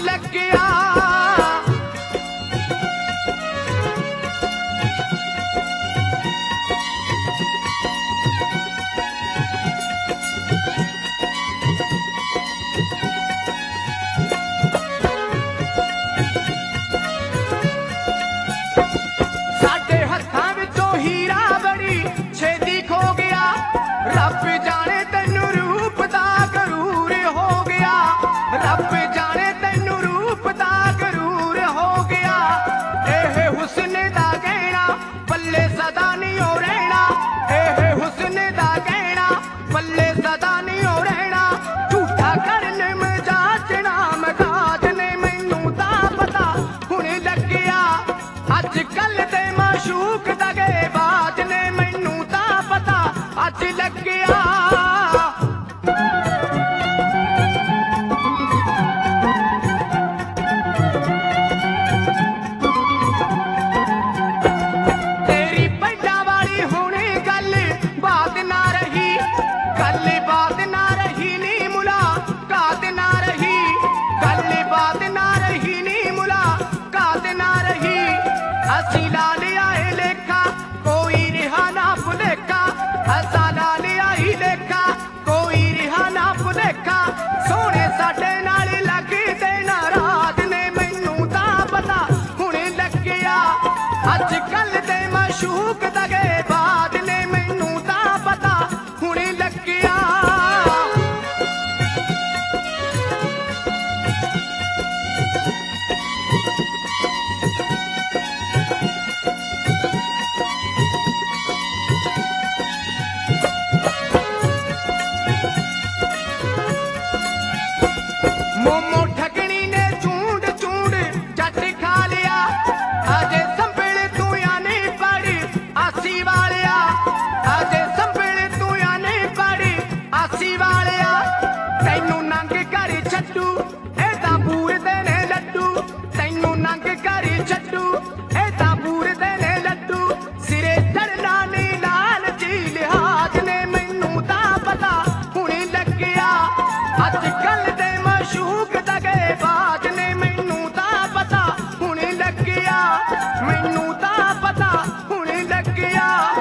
ਲੱਗਿਆ। ਸਾਡੇ ਹੱਥਾਂ ਵਿੱਚੋਂ ਹੀਰਾ ਬੜੀ ਛੇਤੀ ਖੋ ਗਿਆ। ਰੱਬ ਜਾਣੇ ਤੈਨੂੰ ਰੂਪ ਦਾ ਗਰੂਰ ਹੋ ਗਿਆ। ਰੱਬ ਜਾਣੇ ਤੈਨੂੰ ਰੂਪ ਦਾ ਗਰੂਰ ਹੋ ਗਿਆ। ਇਹ ਹੁਸਨ ਦਾ ਗਹਿਣਾ ਪੱਲੇ ਸਦਾ ਨਹੀਂ ਓ ਰਹਿਣਾ। ਇਹ ਹੁਸਨ ਦਾ ਗਹਿਣਾ ਪੱਲੇ ਸਦਾ ਨਹੀਂ ਓ ਰਹਿਣਾ। ਝੂਠਾ ਕਰਨ ਮਜ਼ਾਜ ਨਾ ਮਜ਼ਾਜ ਨੇ ਮੈਨੂੰ ਤਾਂ ਪਤਾ ਹੁਣ ਲੱਗਿਆ। ਅੱਜ ਕੱਲ ਦੇ ਮਾਸ਼ੂਕ ਦਗੇ ਬਾਜ ਨੇ ਮੈਨੂੰ ਤਾਂ ਪਤਾ ਅੱਜ ਲੱਗਿਆ। ਤੇਰੀ ਪੈਂਡਾਂ ਵਾਲੀ ਹੁਣ ਗੱਲ ਬਾਤ ਨਾ ਰਹੀ। ਗੱਲ ਬਾਤ ਨਾ ਰਹੀ ਨੀ ਮੁਲਾਕਾਤ ਨਾ ਰਹੀ। ਗੱਲ ਬਾਤ ਨਾ ਰਹੀ ਨੀ ਮੁਲਾਕਾਤ ਨਾ ਰਹੀ। ਅਸੀਂ ਲਾ ਲਿਆ ਏ ਲੇਖਾ ਕੋਈ ਰਿਹਾ ਨਾ ਭੁਲੇਖਾ। ਅਸਾਂ ਲਾ ਲਿਆ ਈ ਲੇਖਾ ਕੋਈ ਰਿਹਾ ਨਾ ਭੁਲੇਖਾ। ਸੋਹਣੇ ਸਾਡੇ ਨਾਲ ਲੱਗਦੇ ਨਾਰਾਜ਼ ਨੇ ਮੈਨੂੰ ਤਾਂ ਪਤਾ ਹੁਣ ਲੱਗਿਆ। ਅੱਜ ਕੱਲ ਦੇ ਮਾਸ਼ੂਕ ਦਗੇ ਬਾਜ ਨੇ ਮੈਨੂੰ ਤਾਂ ਪਤਾ ਹੁਣ ਲੱਗਿਆ। ਮੋਮੋ ਠਗਣੀ ਨੇ ਝੂੰਡ ਝੂੰਡ ਜੱਟ ਖਾ ਲਿਆ। ਅਜੇ ਸੰਭਲ ਤੂੰ ਆਨੇ ਪੜ ਆਸੀ ਵਾਲਿਆ। ਅਜੇ ਸੰਭਲ ਤੂੰ ਆਨੇ ਪੜ ਆਸੀ ਵਾਲਿਆ। ਤੈਨੂੰ ਨੰਗ ਕਰ ਛੱਡੂ ਇਹ ਤਾਂ ਬੂਰਦੇ ਨੇ ਲੱਡੂ। ਤੈਨੂੰ ਨੰਗ ਕਰ ਛੱਡੂ ਇਹ ਤਾਂ ਬੂਰਦੇ ਨੇ ਲੱਡੂ। ਸਿਰੇ ਚੜਨਾ ਨੀ ਲਾਲ ਜੀ ਲਿਹਾਜ਼ ਨੇ ਮੈਨੂੰ ਤਾਂ ਪਤਾ ਹੁਣ ਲੱਗਿਆ। ਅੱਜ ਕੱਲ ਦੇ ਮਾਸ਼ੂਕ ਦਗੇ ਬਾਜ ਨੇ ਮੈਨੂੰ ਤਾਂ ਪਤਾ ਹੁਣ ਲੱਗਿਆ। ਮੈਨੂੰ ਤਾਂ ਪਤਾ ਹੁਣ ਲੱਗਿਆ।